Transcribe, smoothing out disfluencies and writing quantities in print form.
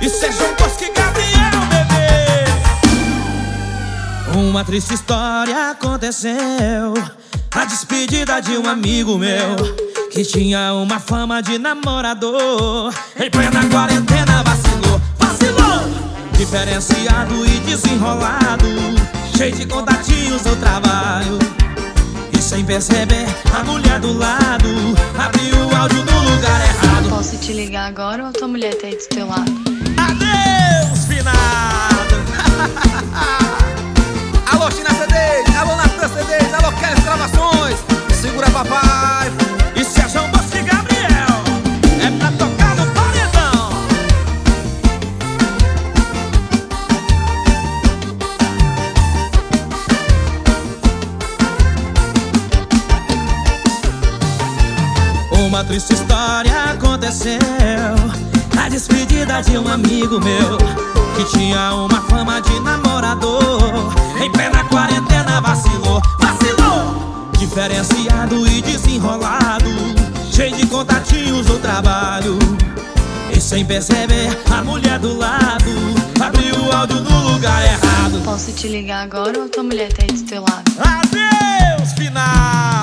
Isso é João Bosco e Gabriel, bebê. Uma triste história aconteceu, a despedida de um amigo meu que tinha uma fama de namorador. Em plena quarentena vacilou, vacilou. Diferenciado e desenrolado, cheio de contatinhos no trabalho. E sem perceber, a mulher do lado abriu o áudio no lugar errado. Posso te ligar agora ou tua mulher tá aí do teu lado? Adeus, finado. Alô, China CDs, alô, Natan CDs, alô, Kelly Gravações. Segura, papai. Isso é João Bosco e Gabriel, é pra tocar no paredão. Uma triste história aconteceu, a despedida de um amigo meu que tinha uma fama de namorador. Em plena quarentena vacilou, vacilou. Diferenciado e desenrolado, cheio de contatinhos no trabalho. E sem perceber, a mulher do lado abriu o áudio no lugar errado. Posso te ligar agora ou tua mulher tá aí do teu lado? Adeus, final.